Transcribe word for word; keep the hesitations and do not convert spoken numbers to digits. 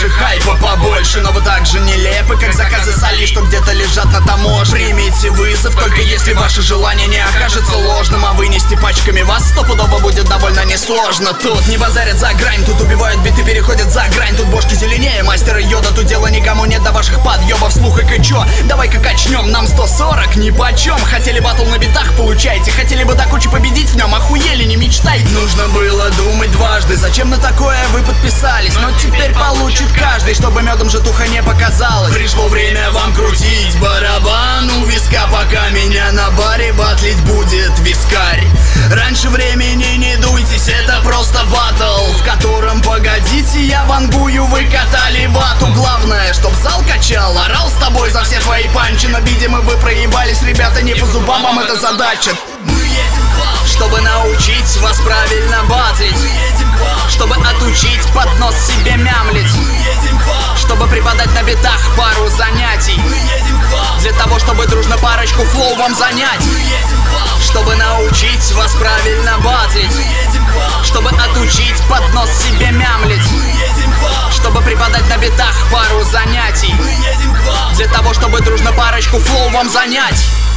больше, хайпа побольше. Но вы так же нелепы, как заказы соли, что где-то лежат на таможне. Примите вызов, только если ваше желание не окажется ложным. А вынести пачками вас стопудово будет довольно несложно. Тут не базарят за грань, тут убивают биты, переходят за грань. Тут бошки зеленее мастера Йода, тут дело никому нет до ваших подъебов. Слухай-ка чё, давай-ка качнем, нам сто сорок нипочем. Хотели батл на битах, получайте. Хотели бы до кучи победить в нем, охуели, не мечтайте. Нужно было думать дважды, зачем на такое вы подписались. Но теперь получит каждый, чтобы медом житуха не показалось. Пришло время вам крутить барабан у виска, пока меня на баре батлить будет вискарь. Раньше времени не дуйтесь, это просто батл, в котором, погодите, я вангую, вы катали вату. Главное, чтоб зал качал, орал с тобой за все твои панчи. Но, видимо, вы проебались, ребята, не по зубам вам эта задача. Чтобы научить вас правильно батлить, чтобы отучить под нос себе мямлить, чтобы преподать на битах пару занятий, для того, чтобы дружно парочку флоу вам занять. Чтобы научить вас правильно батлить, чтобы отучить под нос себе мямлить, чтобы преподать на битах пару занятий, для того, чтобы дружно парочку флоу вам занять.